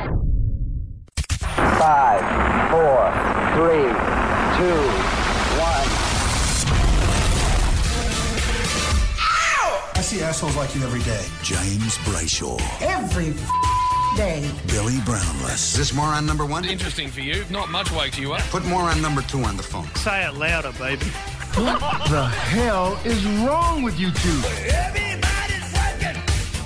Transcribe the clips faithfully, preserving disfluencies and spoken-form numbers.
Five, four, three, two, one. I see assholes like you every day. James Brayshaw. Every f- day. Billy Brownless. Is this more on number one? Interesting for you. Not much wakes you up. Put more on number two on the phone. Say it louder, baby. What the hell is wrong with you two? Everybody's working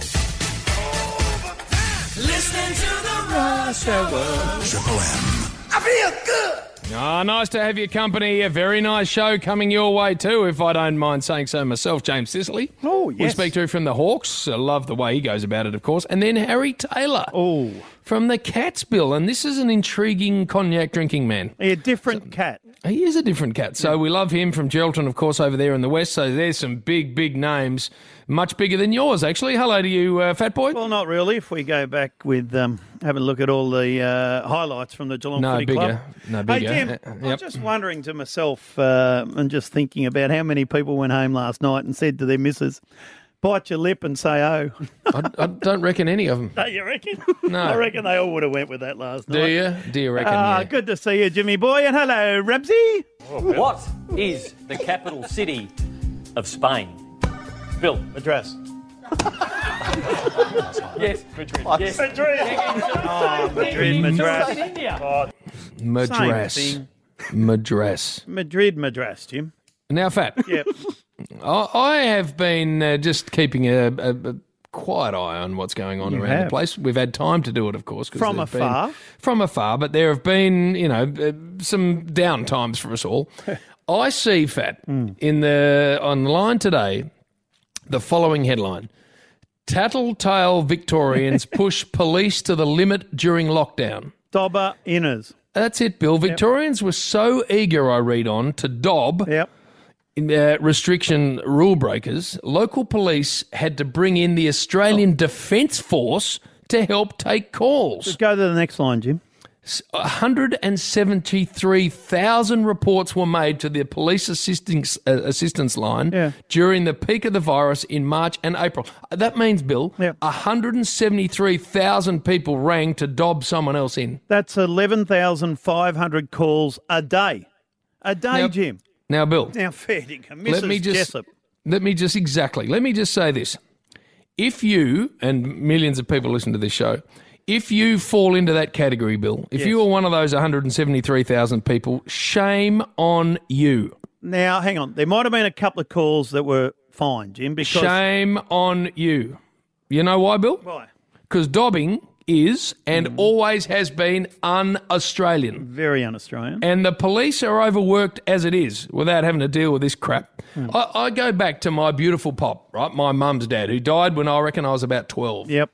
overtime. Listening to the Rush Hour. Triple M. I feel good. Ah, nice to have your company. A very nice show coming your way too, if I don't mind saying so myself. James Sicily. Oh, yes. We speak to from the Hawks. I love the way he goes about it, of course. And then Harry Taylor. Oh. From the Cats, Bill. And this is an intriguing cognac drinking man. A different cat. He is a different cat. So we love him from Geraldton, of course, over there in the west. So there's some big, big names. Much bigger than yours, actually. Hello to you, uh, Fat Boy. Well, not really. If we go back with um, having a look at all the uh, highlights from the Geelong No Footy bigger. Club. No bigger. Hey, Jim, Uh, I was yep. just wondering to myself uh, and just thinking about how many people went home last night and said to their missus, bite your lip and say, oh. I, I don't reckon any of them. Do you reckon? No. I reckon they all would have went with that last Do night. you? Do you reckon? Ah, yeah. good to see you, Jimmy boy. And hello, Ramsey. What is the capital city of Spain? Bill. Address. Yes, Madrid. Yes. Madrid. Oh, Madrid, Madras. India. Madras. Same Madras. Madrid, Madras, Jim. Now, Fat, Yep. I, I have been uh, just keeping a, a, a quiet eye on what's going on You around the have. place. We've had time to do it, of course. 'cause From there've been- afar? From afar, but there have been, you know, uh, some down times for us all. I see, Fat, in the on the line today, the following headline. Tattletale Victorians push police to the limit during lockdown. Dobber inners. That's it, Bill. Victorians were so eager, I read on, to dob Yep. uh, restriction rule breakers, local police had to bring in the Australian Defence Force to help take calls. Go to the next line, Jim. one hundred seventy-three thousand reports were made to the police assistance, uh, assistance line Yeah. during the peak of the virus in March and April. That means, Bill, Yeah. one hundred seventy-three thousand people rang to dob someone else in. That's eleven thousand five hundred calls a day. A day, Now- Jim. Now, Bill, Now, fair dinkum. Missus let me just Jessup. let me just exactly let me just say this: if you and millions of people listen to this show, if you fall into that category, Bill, if Yes. you are one of those one hundred seventy-three thousand people, shame on you. Now, hang on. There might have been a couple of calls that were fine, Jim, because... Shame on you. You know why, Bill? Why? Because dobbing is and always has been un-Australian. Very un-Australian. And the police are overworked as it is without having to deal with this crap. I, I go back to my beautiful pop, right, my mum's dad, who died when I reckon I was about twelve. Yep.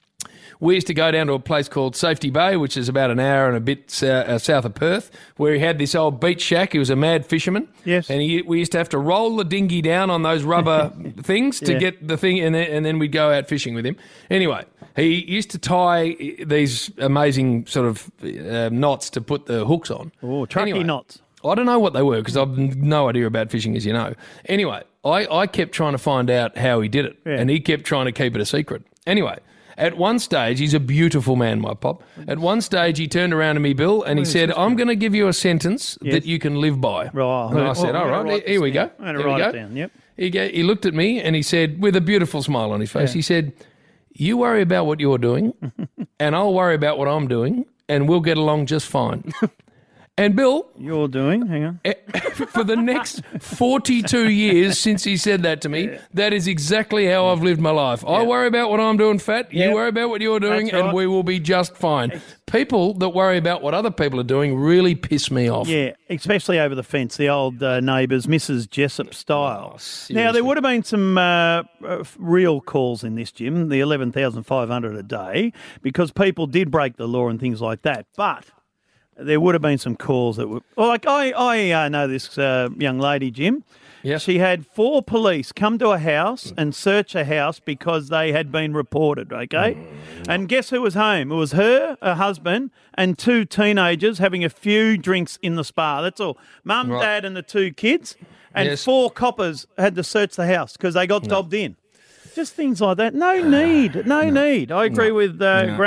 We used to go down to a place called Safety Bay, which is about an hour and a bit uh, uh, south of Perth, where he had this old beach shack. He was a mad fisherman. Yes. And he, we used to have to roll the dinghy down on those rubber things to Yeah. get the thing, and then, and then we'd go out fishing with him. Anyway, he used to tie these amazing sort of uh, knots to put the hooks on. Oh, trucky Anyway, knots. I don't know what they were because I've no idea about fishing, as you know. Anyway, I, I kept trying to find out how he did it, Yeah. and he kept trying to keep it a secret. Anyway, at one stage, he's a beautiful man, my pop. At one stage, he turned around to me, Bill, and he said, I'm going to give you a sentence Yes. that you can live by. Right. And I said, Oh, all I'm gonna right, write here this we go. down. I'm going to Here we write go. it down, yep. He, ga- he looked at me and he said, with a beautiful smile on his face, he said, you worry about what you're doing, and I'll worry about what I'm doing, and we'll get along just fine. And Bill, You're doing, hang on. for the next forty-two years since he said that to me, that is exactly how I've lived my life. I worry about what I'm doing, Fat. You Yep. worry about what you're doing, That's right. and we will be just fine. People that worry about what other people are doing really piss me off. Yeah, especially over the fence, the old uh, neighbours, Missus Jessup style. now, seriously. there would have been some uh, uh, real calls in this, Jim, the eleven thousand five hundred a day, because people did break the law and things like that. But there would have been some calls that were... Well, like, I, I uh, know this uh, young lady, Jim. Yep. She had four police come to a house and search a house because they had been reported, okay? And guess who was home? It was her, her husband, and two teenagers having a few drinks in the spa. That's all. Mum, Right. Dad, and the two kids. And Yes. four coppers had to search the house because they got dobbed in. Just things like that. No need. No need. I agree with uh, No. Gramps.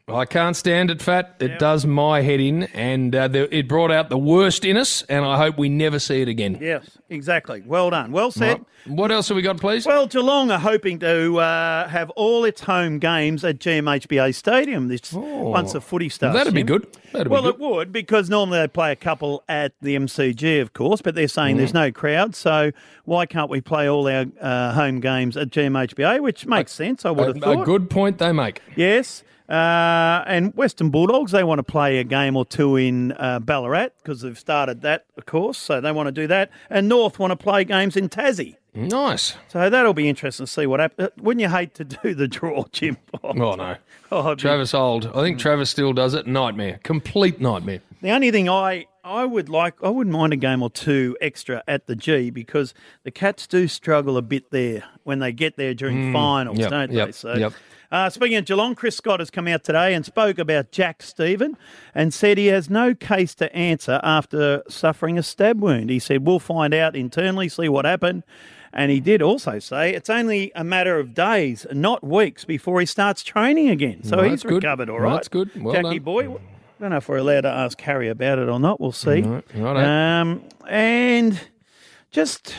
I can't stand it, Fat. It does my head in, and uh, the, it brought out the worst in us, and I hope we never see it again. Yes, exactly. Well done. Well said. Right. What else have we got, please? Well, Geelong are hoping to uh, have all its home games at G M H B A Stadium this Oh. once the footy starts. That'd be Jim. good. That'd well, be it would, because normally they play a couple at the M C G, of course, but they're saying Mm. there's no crowd, so why can't we play all our uh, home games at G M H B A, which makes sense, I would have a, thought. a good point they make. Yes. Uh, and Western Bulldogs, they want to play a game or two in uh, Ballarat because they've started that, of course, so they want to do that. And North want to play games in Tassie. Nice. So that'll be interesting to see what happens. Wouldn't you hate to do the draw, Jim? Oh, no. Oh, it'd be- Travis Old. I think Travis still does it. Nightmare. Complete nightmare. The only thing I, I would like, I wouldn't mind a game or two extra at the G because the Cats do struggle a bit there when they get there during Mm, finals, yep, don't yep, they? So, yep. uh, speaking of Geelong, Chris Scott has come out today and spoke about Jack Stephen and said he has no case to answer after suffering a stab wound. He said, we'll find out internally, see what happened. And he did also say it's only a matter of days, not weeks, before he starts training again. So Well, he's that's good. recovered all Well, right. that's good. Well Jackie done. boy. I don't know if we're allowed to ask Harry about it or not. We'll see. Right, righto. Um, and just,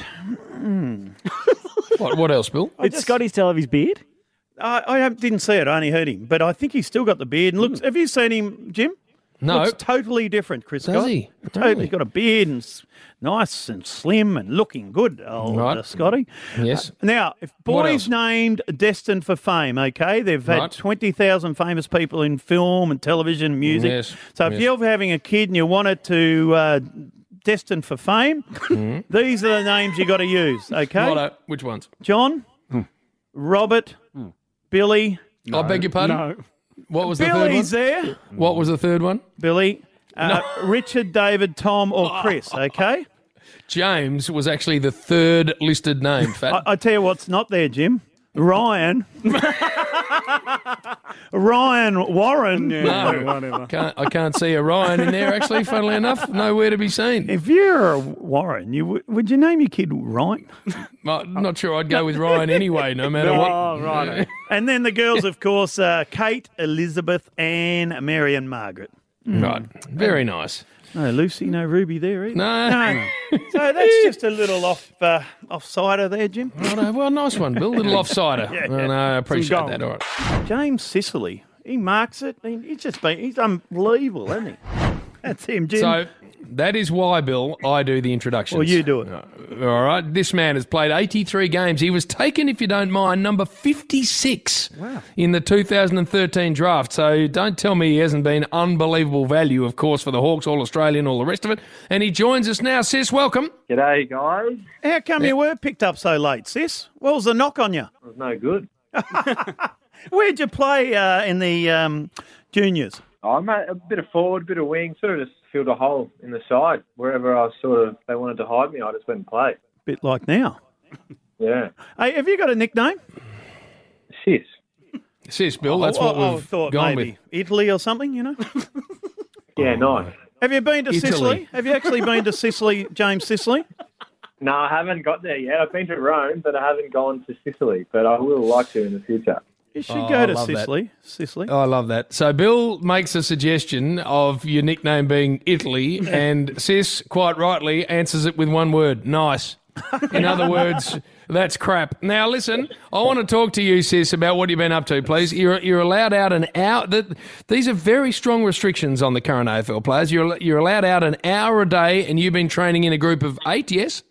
What, what else, Bill? I Did just- Scotty still have his beard? I, I didn't see it. I only heard him, but I think he's still got the beard. And looks. Have you seen him, Jim? No. Looks totally different, Chris Does Scott. he? Totally. Really? He's got a beard and s- nice and slim and looking good, old Right. uh, Scotty. Yes. Uh, now, if What boys else? named destined for fame, okay, they've had Right. twenty thousand famous people in film and television, music. Yes, So if yes. you're having a kid and you want it to uh, destined for fame, these are the names you got to use, okay? Righto. Which ones? John, Robert, Billy. I beg your pardon? No. What was the Billy's third one? there. What was the third one? Billy, uh, Richard, David, Tom, or Chris, okay? James was actually the third listed name, Fat. I, I tell you what's not there, Jim. Ryan. Ryan Warren. no, Whatever. can't, I can't see a Ryan in there, actually, funnily enough. Nowhere to be seen. If you're a Warren, you would, would you name your kid Ryan? I'm not sure I'd go with Ryan anyway, no matter what. Oh, right. And then the girls, of course, uh, Kate, Elizabeth, Anne, Mary, and Margaret. Right. Very nice. No Lucy, no Ruby there either. No. So that's just a little off uh, offsider there, Jim. Righto. Well, nice one, Bill. Little offsider. Yeah, Well, no, I appreciate gold. that. All right. James Sicily, he marks it. He, he's just been, he's unbelievable, hasn't he? That's him, Jim. So that is why, Bill, I do the introductions. Well, you do it. Uh, All right. This man has played eighty-three games. He was taken, if you don't mind, number fifty-six in the two thousand thirteen draft. So don't tell me he hasn't been unbelievable value, of course, for the Hawks, All-Australian, all the rest of it. And he joins us now. Sis, welcome. G'day, guys. How come you were picked up so late, sis? What was the knock on you? It was no good. Where'd you play uh, in the um, juniors? I'm a, a bit of forward, bit of wing, sort of just filled a hole in the side. Wherever I was sort of, they wanted to hide me, I just went and played. Bit like now. Yeah. Hey, have you got a nickname? Sis. Sis, Bill, that's what I, I we've thought gone maybe with. Italy or something, you know? Yeah, nice. Have you been to Italy. Sicily? Have you actually been to Sicily, James Sicily? No, I haven't got there yet. I've been to Rome, but I haven't gone to Sicily. But I will like to in the future. You should Oh, go I to love that. Sicily. Sicily. Oh, I love that. So Bill makes a suggestion of your nickname being Italy, and Sis, quite rightly, answers it with one word, nice. In other words, that's crap. Now, listen, I want to talk to you, Sis, about what you've been up to, please. You're you're allowed out an hour. That, these are very strong restrictions on the current A F L players. You're, you're allowed out an hour a day, and you've been training in a group of eight, yes?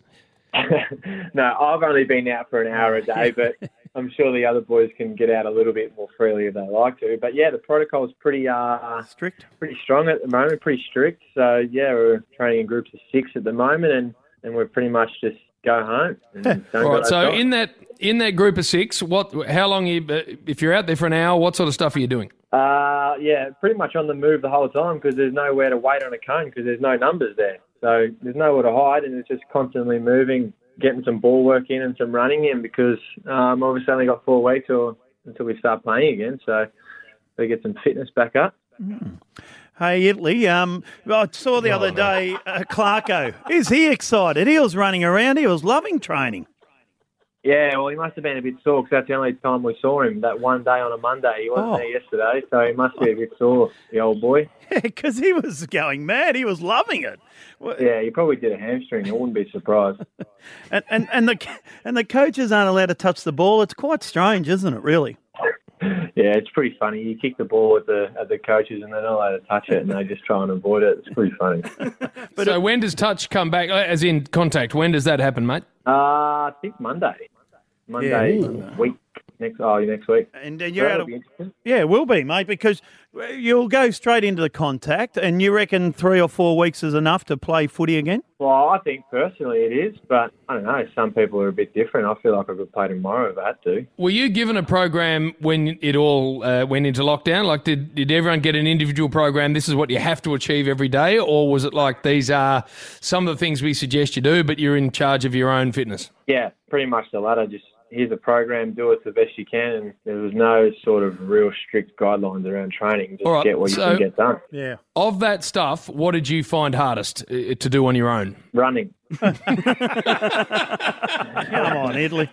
No, I've only been out for an hour a day, but I'm sure the other boys can get out a little bit more freely if they like to. But yeah, the protocol's pretty uh, Strict. pretty strong at the moment, pretty strict. So yeah, we're training in groups of six at the moment, and, and we're pretty much just go home. And don't All go right. So outside. in that in that group of six, what? How long? You, uh, if you're out there for an hour, what sort of stuff are you doing? Uh, yeah, pretty much on the move the whole time because there's nowhere to wait on a cone because there's no numbers there. So there's nowhere to hide and it's just constantly moving, getting some ball work in and some running in because um, obviously only got four weeks or, until we start playing again. So we get some fitness back up. Mm. Hey, Italy, um, I saw the other day uh, Clarko. Is he excited? He was running around. He was loving training. Yeah, well, he must have been a bit sore because that's the only time we saw him, that one day on a Monday. He wasn't Oh. there yesterday, so he must be a bit sore, the old boy. Yeah, because he was going mad. He was loving it. Well, Yeah, he probably did a hamstring. I wouldn't be surprised. And, and, and, the, and the coaches aren't allowed to touch the ball. It's quite strange, isn't it, really? Yeah, it's pretty funny. You kick the ball at the at the coaches and they're not allowed to touch it and they just try and avoid it. It's pretty funny. But so when does touch come back, uh, as in contact? When does that happen, mate? Uh, I think Monday. Monday Yeah. week. Next, oh, next week. And uh, So you're out that'll of, be interesting. yeah, it will be, mate, because you'll go straight into the contact, and you reckon three or four weeks is enough to play footy again? Well, I think personally it is, but I don't know. Some people are a bit different. I feel like I could play tomorrow if I had to. Were you given a program when it all uh, went into lockdown? Like, did, did everyone get an individual program? This is what you have to achieve every day? Or was it like, these are some of the things we suggest you do, but you're in charge of your own fitness? Yeah, pretty much the latter. Just here's a program, do it the best you can. And there was no sort of real strict guidelines around training. Just All right, get what you so- can get done. Yeah. Of that stuff, what did you find hardest uh, to do on your own? Running. Come on, Italy.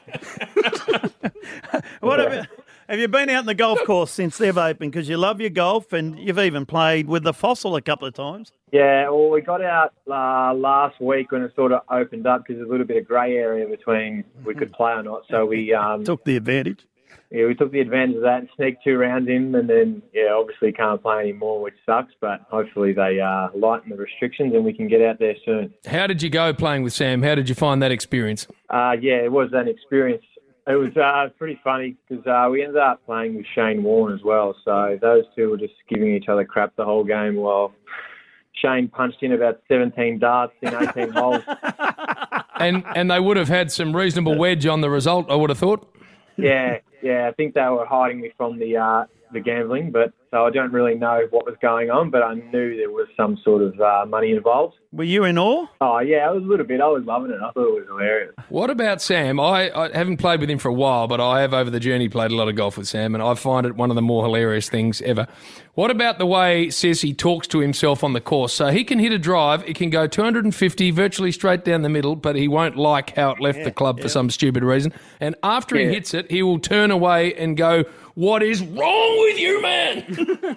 What about, have you been out in the golf course since they've opened? Because you love your golf, and you've even played with the Fossil a couple of times. Yeah, well, we got out uh, last week when it sort of opened up because there's a little bit of grey area between we could play or not. So we um, Took the advantage. yeah, we took the advantage of that and sneaked two rounds in, and then yeah, obviously can't play anymore, which sucks. But hopefully they uh, lighten the restrictions and we can get out there soon. How did you go playing with Sam? How did you find that experience? Uh, yeah, it was an experience. It was uh, pretty funny because uh, we ended up playing with Shane Warne as well. So those two were just giving each other crap the whole game while Shane punched in about seventeen darts in eighteen holes. And and they would have had some reasonable wedge on the result, I would have thought. Yeah, yeah, I think they were hiding me from the uh, the gambling, but so I don't really know what was going on, but I knew there was some sort of uh, money involved. Were you in awe? Oh, yeah, I was a little bit. I was loving it. I thought it was hilarious. What about Sam? I, I haven't played with him for a while, but I have over the journey played a lot of golf with Sam, and I find it one of the more hilarious things ever. What about the way says he talks to himself on the course? So he can hit a drive, it can go two hundred fifty virtually straight down the middle, but he won't like how it left Yeah, the club yeah. for some stupid reason. And after Yeah. he hits it, he will turn away and go, "What is wrong with you, man?"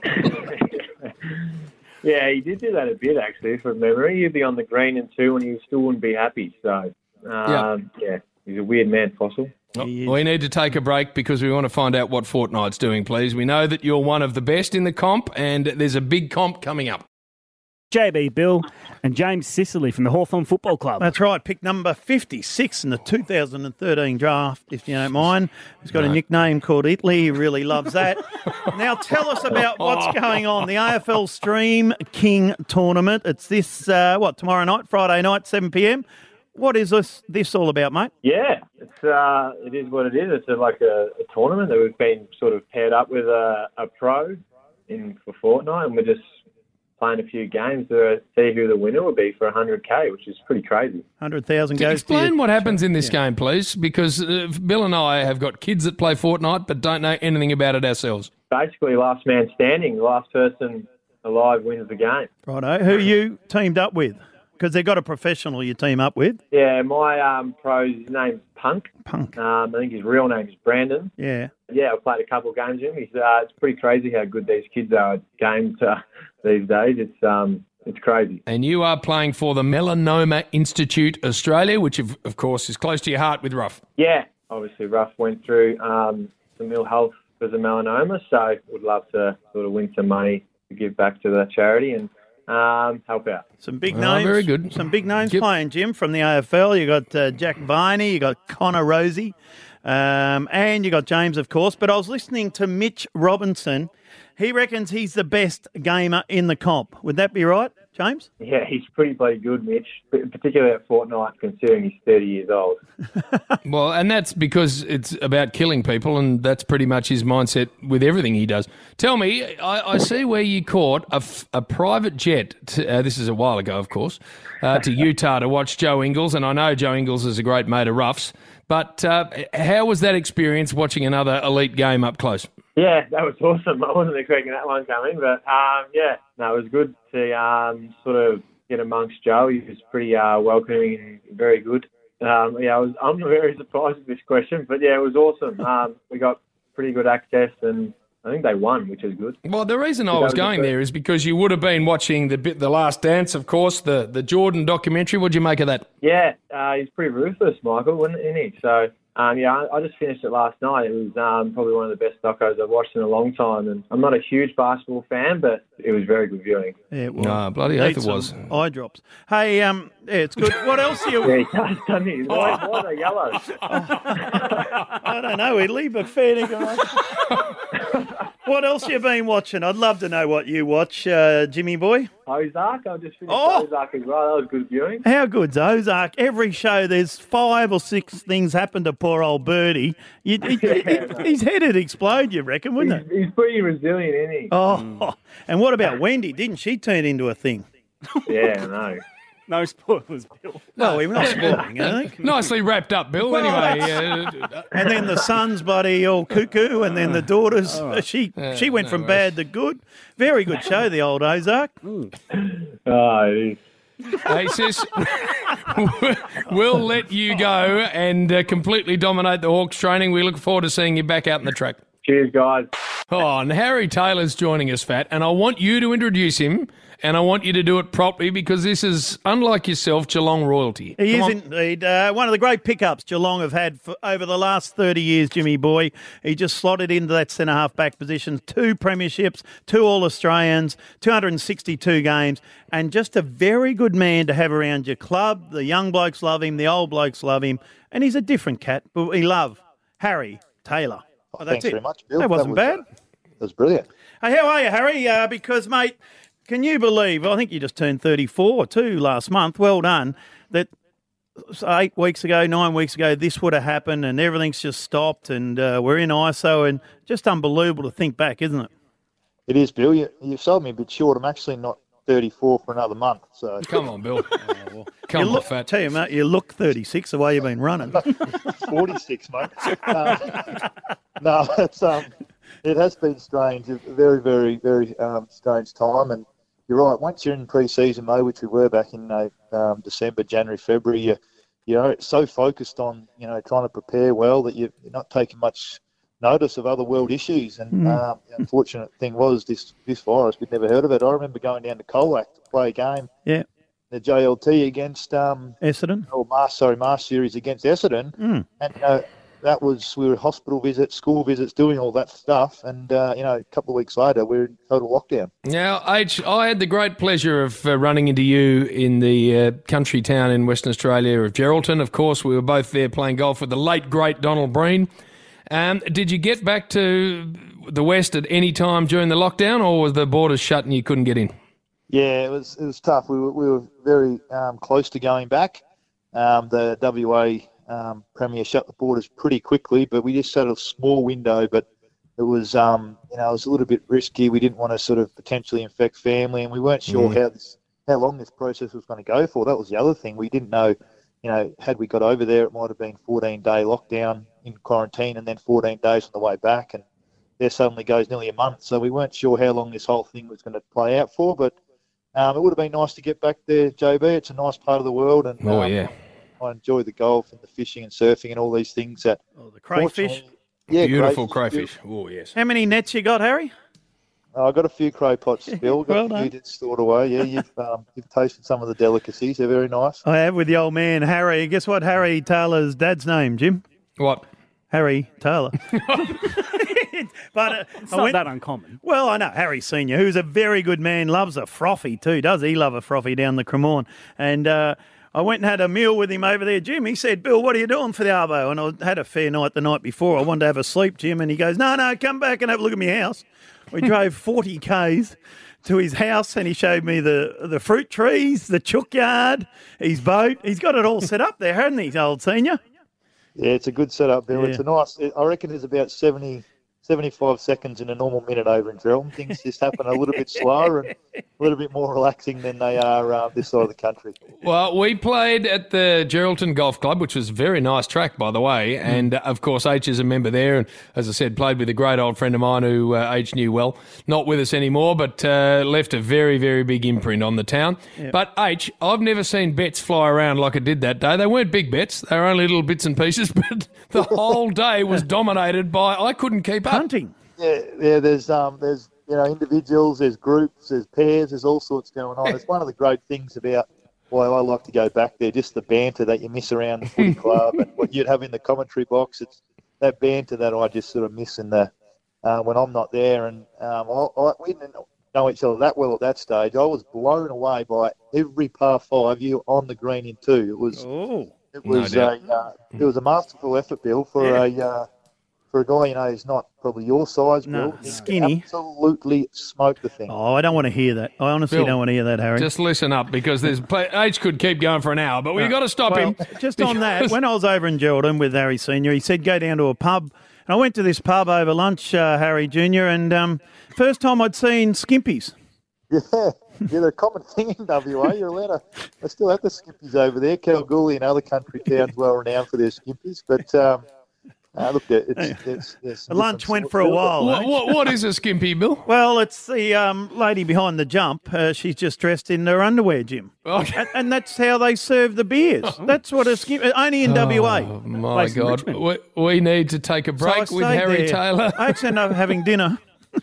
Yeah, he did do that a bit, actually, from memory. He'd be on the green and two, and he still wouldn't be happy. So, um, Yeah. yeah, he's a weird man, Fossil. He is. We need to take a break because we want to find out what Fortnite's doing, please. We know that you're one of the best in the comp, and there's a big comp coming up. J B Bill and James Sicily from the Hawthorn Football Club. That's right, pick number fifty-six in the two thousand thirteen draft, if you don't mind. He's got a nickname called Italy. He really loves that. Now tell us about what's going on. The A F L Stream King Tournament. It's this, uh, what, tomorrow night, Friday night, seven p.m. What is this, this all about, mate? Yeah, it's uh, it is what it is. It's a, like a, a tournament that we've been sort of paired up with a, a pro in for Fortnite, and we're just playing a few games to see who the winner will be for one hundred K, which is pretty crazy. one hundred thousand goes to Explain you. what happens in this game, please, because uh, Bill and I have got kids that play Fortnite but don't know anything about it ourselves. Basically, last man standing, the last person alive wins the game. Righto. Who you teamed up with? Because they've got a professional you team up with. Yeah, my um, pro, his name's Punk. Punk. Um, I think his real name is Brandon. Yeah. Yeah, I've played a couple of games with him. He's, uh, it's pretty crazy how good these kids are at games uh, these days. It's um, it's crazy. And you are playing for the Melanoma Institute Australia, which, of, of course, is close to your heart with Ruff. Yeah, obviously Ruff went through um, some ill health because of melanoma, so would love to sort of win some money to give back to the charity and um, help out. Some big Oh, names. very good. Some big names Yep. playing, Jim, from the A F L. You got uh, Jack Viney, you got Connor Rosie, um, and you got James, of course. But I was listening to Mitch Robinson. He reckons he's the best gamer in the comp. Would that be right, James? Yeah, he's pretty bloody good, Mitch, particularly at Fortnite, considering he's thirty years old. Well, and that's because it's about killing people, and that's pretty much his mindset with everything he does. Tell me, I, I see where you caught a, f- a private jet, to, uh, this is a while ago, of course, uh, to Utah to watch Joe Ingles, and I know Joe Ingles is a great mate of Ruff's, but uh, how was that experience watching another elite game up close? Yeah, that was awesome. I wasn't expecting that one coming, but um, yeah, no, it was good to um, sort of get amongst Joe. He was pretty uh, welcoming and very good Um, yeah, I was, I'm very surprised with this question, but yeah, it was awesome. Um, we got pretty good access, and I think they won, which is good. Well, the reason I was going there is because you would have been watching the bit, the Last Dance, of course, the the Jordan documentary. What'd you make of that? Yeah, uh, he's pretty ruthless, Michael, wasn't he? So, um, yeah, I, I just finished it last night. It was um, probably one of the best docos I've watched in a long time, and I'm not a huge basketball fan, but it was very good viewing. Yeah, it was. No, bloody oath it was. Eye drops. Hey, um, yeah, it's good. What else are you? Yeah, he does, doesn't he? Why, why are they yellow? I don't know, Italy, but fair dinkum. What else you been watching? I'd love to know what you watch, uh, Jimmy boy. Ozark. I just finished Oh. Ozark as well. That was good viewing. How good's Ozark? Every show, there's five or six things happen to poor old Birdie. You, he, he, his head would explode, you reckon, wouldn't He's, it? he's pretty resilient, isn't he? Oh, and what about Wendy? Didn't she turn into a thing? Yeah, I know. No spoilers, Bill. Well, we're not spoiling, I think. Nicely wrapped up, Bill. Well, Anyway, uh, And then the son's buddy all cuckoo, and then the daughter's she Yeah, she went no from worries. bad to good. Very good show, the old Ozark. Oh, it is. hey, sis, we'll let you go and uh, completely dominate the Hawks training. We look forward to seeing you back out in the track. Cheers, guys. Oh, and Harry Taylor's joining us, Fat, and I want you to introduce him, and I want you to do it properly because this is, unlike yourself, Geelong royalty. He Come is on. indeed uh, one of the great pickups Geelong have had for over the last thirty years, Jimmy boy. He just slotted into that centre half back position, two premierships, two All-Australians, two hundred sixty-two games, and just a very good man to have around your club. The young blokes love him, the old blokes love him, and he's a different cat, but we love Harry Taylor. Oh, that's Thanks it. very much, Bill. That wasn't was, bad. uh, that was brilliant. Hey, how are you, Harry? Uh, because, mate, can you believe, I think you just turned thirty-four too last month, well done, that eight weeks ago, nine weeks ago, this would have happened and everything's just stopped and uh, we're in I S O and just unbelievable to think back, isn't it? It is, Bill. You, you sold me a bit short. I'm actually not thirty-four for another month. So Come on, Bill. you Come on, look, Fat. tell you, mate, you look thirty-six the way you've been running. forty-six, mate. Um, no, it's um, it has been strange. A very, very, very um, strange time. And you're right. Once you're in pre-season mode, which we were back in uh, um, December, January, February, you you know, so focused on you know trying to prepare well that you're not taking much notice of other world issues. And Mm. um, the unfortunate thing was this this virus. We'd never heard of it. I remember going down to Colac to play a game. Yeah. The J L T against um, Essendon. or Mars, sorry, Mars series against Essendon, Mm. and you know, that was we were hospital visits, school visits, doing all that stuff, and uh, you know, a couple of weeks later, we're in total lockdown. Now, H, I had the great pleasure of uh, running into you in the uh, country town in Western Australia of Geraldton. Of course, we were both there playing golf with the late, great Donald Breen. Um, did you get back to the West at any time during the lockdown, or was the borders shut and you couldn't get in? Yeah, it was it was tough. We were we were very um, close to going back. Um, the W A um, Premier shut the borders pretty quickly, but we just had a small window. But it was um, you know it was a little bit risky. We didn't want to sort of potentially infect family, and we weren't sure Mm. how this how long this process was going to go for. That was the other thing. We didn't know. You know, had we got over there, it might have been fourteen day lockdown in quarantine, and then fourteen days on the way back, and there suddenly goes nearly a month. So we weren't sure how long this whole thing was going to play out for, but. Um, it would have been nice to get back there, J B. It's a nice part of the world, and Oh, um, yeah. I enjoy the golf and the fishing and surfing and all these things. That Oh, the crayfish. yeah, Beautiful crayfish. crayfish. Oh, yes. How many nets you got, Harry? Oh, I got a few crow pots, Bill. Got Well a few done. that's stored away. Yeah, you've um, you've tasted some of the delicacies. They're very nice. I have with the old man, Harry. Guess what Harry Taylor's dad's name, Jim? What? Harry Taylor. But uh, It's I not went- that uncommon. Well, I know Harry Senior, who's a very good man, loves a frothy too, does he? Love a frothy down the Cremorne. And uh, I went and had a meal with him over there, Jim. He said, "Bill, what are you doing for the arvo?" And I had a fair night the night before. I wanted to have a sleep, Jim. And he goes, "No, no, come back and have a look at my house." We drove forty kays to his house, and he showed me the the fruit trees, the chook yard, his boat. He's got it all set up there, hasn't he, old Senior? Yeah, it's a good setup, Bill. Yeah. It's a nice. I reckon there's about seventy, seventy-five seconds in a normal minute over in Geraldton. Things just happen a little bit slower and a little bit more relaxing than they are uh, this side of the country. Well, we played at the Geraldton Golf Club, which was a very nice track, by the way. And, uh, of course, H is a member there. And, as I said, played with a great old friend of mine who uh, H knew well. Not with us anymore, but uh, left a very, very big imprint on the town. Yep. But, H, I've never seen bets fly around like it did that day. They weren't big bets. They were only little bits and pieces, but the whole day was dominated by, I couldn't keep up. Hunting. Yeah, yeah. There's, um, there's, you know, individuals, there's groups, there's pairs, there's all sorts going on. It's one of the great things about why I like to go back there, just the banter that you miss around the footy club and what you'd have in the commentary box. It's that banter that I just sort of miss in the uh, when I'm not there. And um, I, I, we didn't know each other that well at that stage. I was blown away by every par five you on the green in two. It was, oh, it was no a, uh, it was a masterful effort, Bill, for yeah. a. Uh, For a guy, you know, who's not probably your size, no, Bill, skinny. Absolutely smoked the thing. Oh, I don't want to hear that. I honestly Bill, don't want to hear that, Harry. Just listen up, because there's play, H could keep going for an hour, but we've No. got to stop well, him. Just on that, when I was over in Geraldton with Harry Senior, he said go down to a pub. And I went to this pub over lunch, uh, Harry Junior, and um, first time I'd seen skimpies. Yeah, yeah, they're a common thing in W A. You're allowed to. They still have the skimpies over there. Kalgoorlie and other country towns well renowned for their skimpies, but. Um, Uh, look, it's, it's, it's the lunch went for a while. What, eh? what, what is a skimpy, Bill? Well, it's the um, lady behind the jump. Uh, she's just dressed in her underwear, Jim. Okay. And, and that's how they serve the beers. That's what a skimp. Only in W A. Oh, my God. We, we need to take a break So I with stayed Harry there. Taylor. I actually ended up having dinner.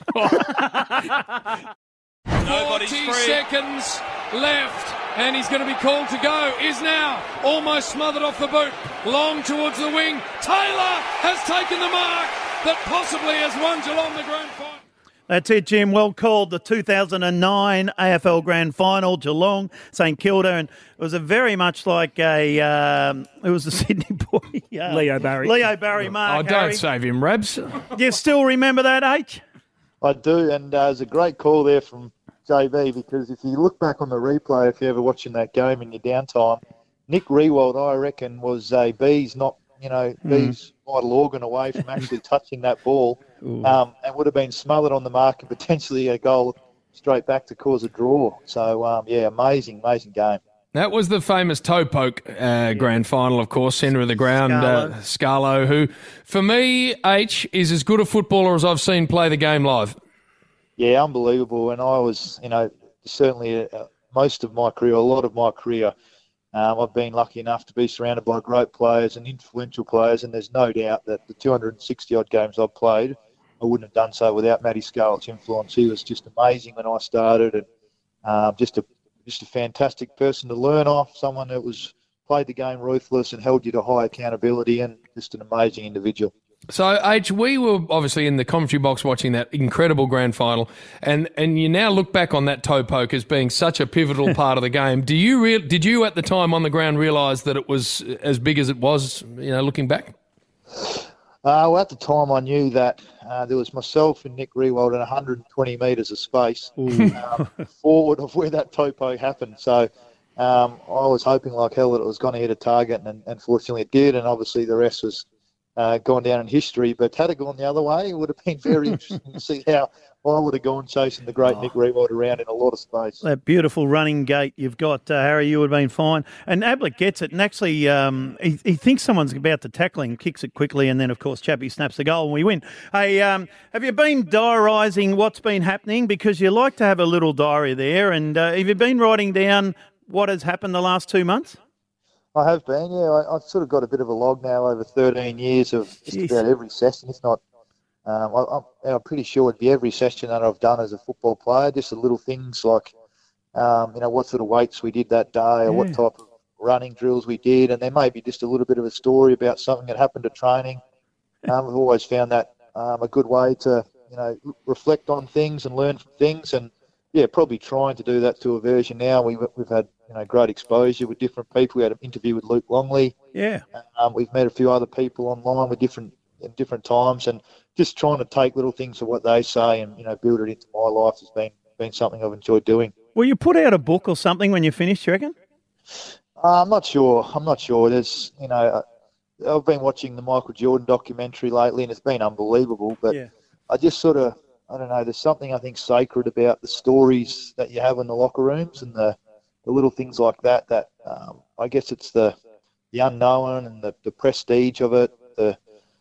Nobody's forty free. seconds left, and he's going to be called to go. Is now almost smothered off the boot. Long towards the wing. Taylor has taken the mark that possibly has won Geelong the grand final. That's it, Jim. Well called. The two thousand nine A F L Grand Final, Geelong, St Kilda, and it was a very much like a. Um, it was the Sydney boy, uh, Leo Barry. Leo Barry, Mark. Oh, don't Harry. save him, Rabs. Do you still remember that, H? I do, and uh, it's a great call there from J B, because if you look back on the replay, if you're ever watching that game in your downtime, Nick Riewoldt, I reckon, was a bee's not, you know, bee's vital organ away from actually touching that ball, um, and would have been smothered on the mark and potentially a goal straight back to cause a draw. So, um, yeah, amazing, amazing game. That was the famous toe poke uh, grand final, of course, centre of the ground, Scarlo. uh, Scarlo, who, for me, H, is as good a footballer as I've seen play the game live. Yeah, unbelievable. And I was, you know, certainly uh, most of my career, a lot of my career, um, I've been lucky enough to be surrounded by great players and influential players, and there's no doubt that the two hundred sixty-odd games I've played, I wouldn't have done so without Matty Scarlett's influence. He was just amazing when I started, and um, just a just a fantastic person to learn off, someone that was played the game ruthless and held you to high accountability, and just an amazing individual. So, H, we were obviously in the commentary box watching that incredible grand final, and, and you now look back on that toe poke as being such a pivotal part of the game. Do you re- did you at the time on the ground realise that it was as big as it was, you know, looking back? Uh, well, at the time, I knew that uh, there was myself and Nick Riewoldt in one hundred twenty metres of space um, forward of where that toe poke happened. So um, I was hoping like hell that it was going to hit a target, and, and fortunately it did, and obviously the rest was Uh, gone down in history. But had it gone the other way, it would have been very interesting to see how I would have gone chasing the great oh. Nick Riewoldt around in a lot of space. That beautiful running gait you've got, uh, Harry, you would have been fine. And Ablett gets it, and actually um, he, he thinks someone's about to tackle him, kicks it quickly, and then, of course, Chappie snaps the goal and we win. Hey, um, have you been diarising what's been happening? Because you like to have a little diary there, and uh, have you been writing down what has happened the last two months? I have been, yeah. I, I've sort of got a bit of a log now over thirteen years of just Jeez. about every session. If not, um, I, I'm, I'm pretty sure it'd be every session that I've done as a football player. Just the little things like, um, you know, what sort of weights we did that day, or Yeah. what type of running drills we did, and there may be just a little bit of a story about something that happened at training. Um, I've always found that um, a good way to, you know, reflect on things and learn from things, and yeah, probably trying to do that to a version now. We, we've had, you know, great exposure with different people. We had an interview with Luke Longley. Yeah. Um, we've met a few other people online with different in different times, and just trying to take little things of what they say and, you know, build it into my life has been been something I've enjoyed doing. Will you put out a book or something when you're finished, you reckon? Uh, I'm not sure. I'm not sure. There's, you know, uh, I've been watching the Michael Jordan documentary lately, and it's been unbelievable. But Yeah. I just sort of, I don't know, there's something I think sacred about the stories that you have in the locker rooms and the, the little things like that, that um, I guess it's the the unknown and the, the prestige of it, the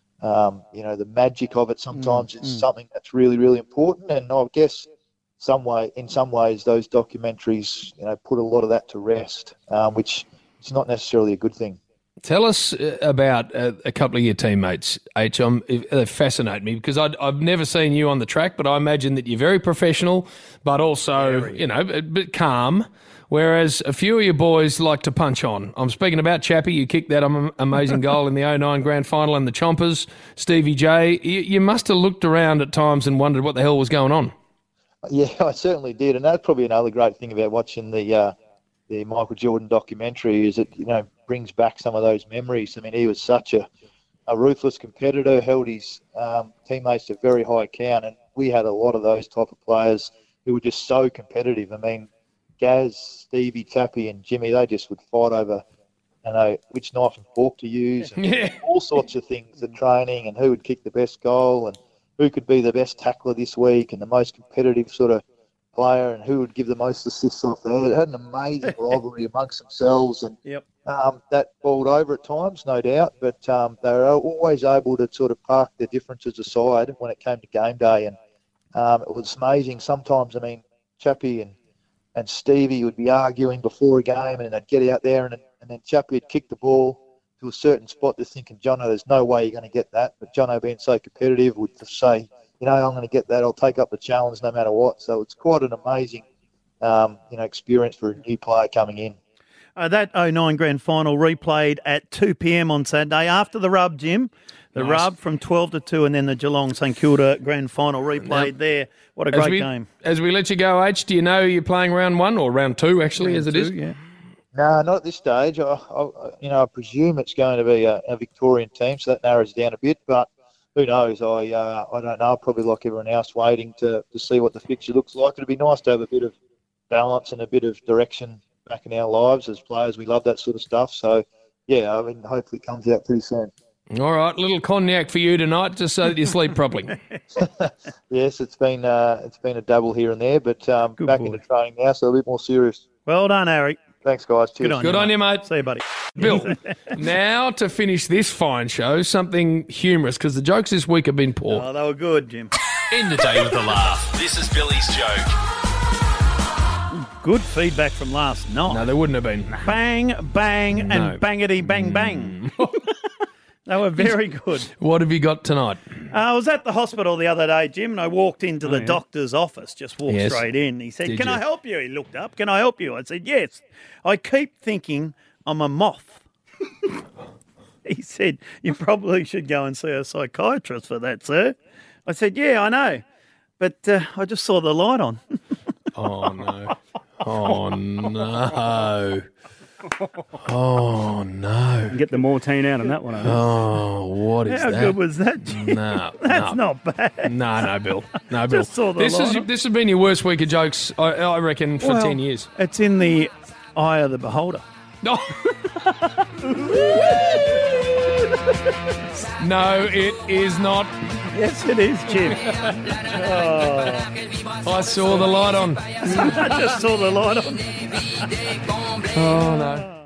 um, you know, the magic of it. Sometimes Mm, it's mm. something that's really, really important. And I guess some way, in some ways, those documentaries, you know, put a lot of that to rest, um, which is not necessarily a good thing. Tell us uh, about uh, a couple of your teammates, H. Um, they fascinate me because I'd, I've never seen you on the track, but I imagine that you're very professional, but also, you know, a bit calm, whereas a few of your boys like to punch on. I'm speaking about Chappie. You kicked that am- amazing goal in the oh nine Grand Final and the Chompers. Stevie J, you, you must have looked around at times and wondered what the hell was going on. Yeah, I certainly did. And that's probably another great thing about watching the uh, the Michael Jordan documentary is it, you know, brings back some of those memories. I mean, he was such a, a ruthless competitor, held his um, teammates to very high count, and we had a lot of those type of players who were just so competitive. I mean, Gaz, Stevie, Chappie, and Jimmy, they just would fight over, you know, which knife and fork to use, and Yeah. all sorts of things at training, and who would kick the best goal, and who could be the best tackler this week, and the most competitive sort of player, and who would give the most assists off there. They had an amazing rivalry amongst themselves, and Yep. um, that boiled over at times, no doubt, but um, they were always able to sort of park their differences aside when it came to game day, and um, it was amazing. Sometimes, I mean, Chappie and, and Stevie would be arguing before a game, and they'd get out there, and, and then Chappie would kick the ball to a certain spot. They're thinking, Jono, there's no way you're going to get that, but Jono, being so competitive, would just say, you know, I'm going to get that. I'll take up the challenge no matter what. So it's quite an amazing, um, you know, experience for a new player coming in. Uh, that oh nine Grand Final replayed at two p.m. on Saturday after the rub, Jim. The Nice. rub from twelve to two, and then the Geelong St Kilda Grand Final replayed Yep. there. What a As great we, game. As we let you go, H, do you know you're playing round one or round two, actually, as it is? Two, yeah. No, not at this stage. I, I, you know, I presume it's going to be a, a Victorian team, so that narrows down a bit. But who knows? I uh, I don't know. Probably like everyone else, waiting to, to see what the fixture looks like. It'd be nice to have a bit of balance and a bit of direction back in our lives as players. We love that sort of stuff. So, yeah, I mean, hopefully it comes out pretty soon. All right, little cognac for you tonight, just so that you sleep properly. Yes, it's been uh, it's been a dabble here and there, but um, Good back boy. into training now, so a bit more serious. Well done, Harry. Thanks, guys. Cheers. Good on Good you, on mate. you, mate. See you, buddy. Bill, now to finish this fine show, something humorous, because the jokes this week have been poor. Oh, they were good, Jim. End the day with a laugh. This is Billy's joke. Good feedback from last night. No, there wouldn't have been. Bang, bang, No. and bangity bang bang. They were very good. What have you got tonight? Uh, I was at the hospital the other day, Jim, and I walked into the doctor's office, just walked Yes. straight in. He said, Did can you? I help you? He looked up. Can I help you? I said, yes. I keep thinking I'm a moth. He said, you probably should go and see a psychiatrist for that, sir. I said, yeah, I know. But uh, I just saw the light on. Oh, no. Oh, no. Oh, no. Get the Mortine out on that one. I think. Oh, what is How that? good was that, Jim? No, That's no. not bad. No, no, Bill. No, Bill. Just saw the this, is, light on. this has been your worst week of jokes, I, I reckon, for Well, ten years. It's in the eye of the beholder. No. No, it is not. Yes, it is, Jim. Oh. I saw the light on. I just saw the light on. Oh, no.